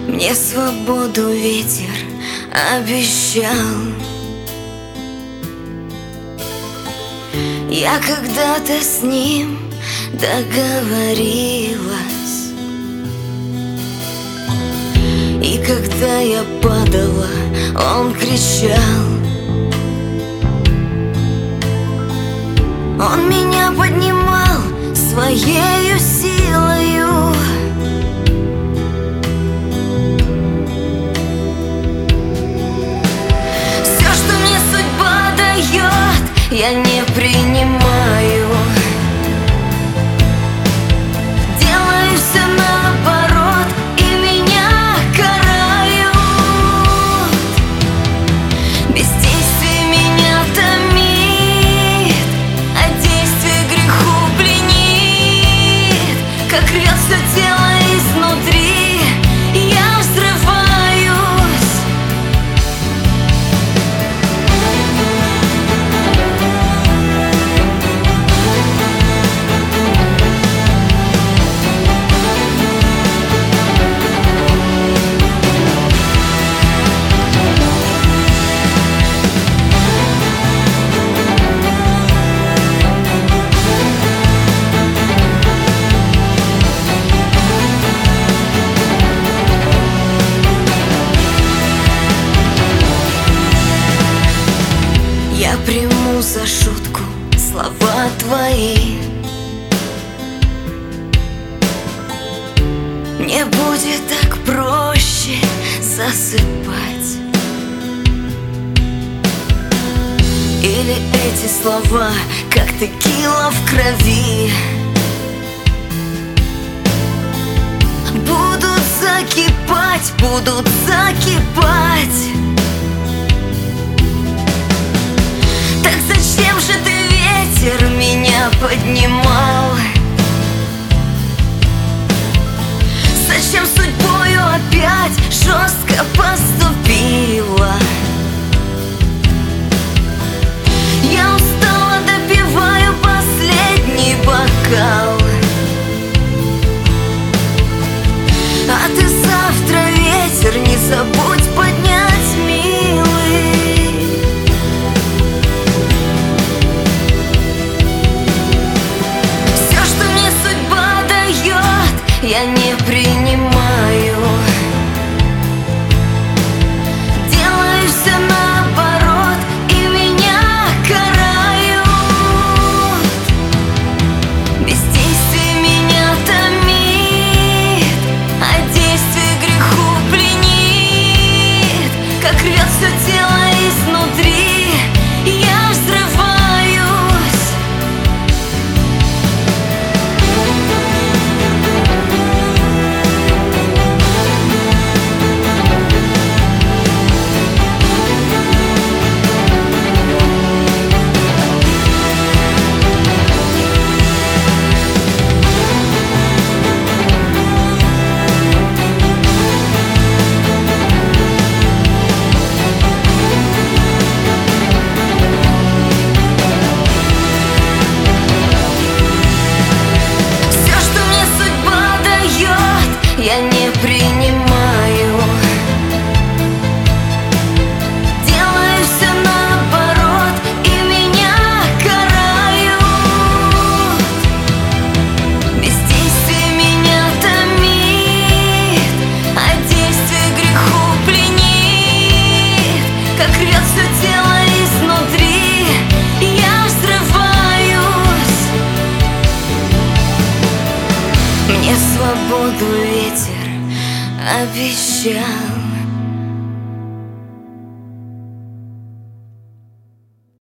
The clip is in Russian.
Мне свободу ветер обещал. Я когда-то с ним договорилась, и когда я падала, он кричал. Он меня поднимал своею силою. Все, что мне судьба дает, я не принимаю. Делаю все наоборот, и меня карают. Бездействие меня томит, а действие греху пленит. Как рвет все тело изнутри, я взрываюсь. Я приму за шутку слова твои. Мне будет так проще засыпать. Или эти слова, как текила в крови, будут закипать, будут закипать. Так зачем же ты, ветер, меня поднимал? Зачем судьбою опять жестко поступила? Я устала, допиваю последний бокал. А ты завтра, ветер, не забудь поднять, милый. Я не принимаю. Делаю все наоборот, и меня карают. Бездействие меня томит, а действие греху пленит. Как рвет все тело изнутри, я взрываюсь. Я не принимаю. Делаю все наоборот, и меня карают. Бездействие меня томит, а действие греху пленит. Как рвет все тело изнутри, я взрываюсь. Мне свободу ветер обещал.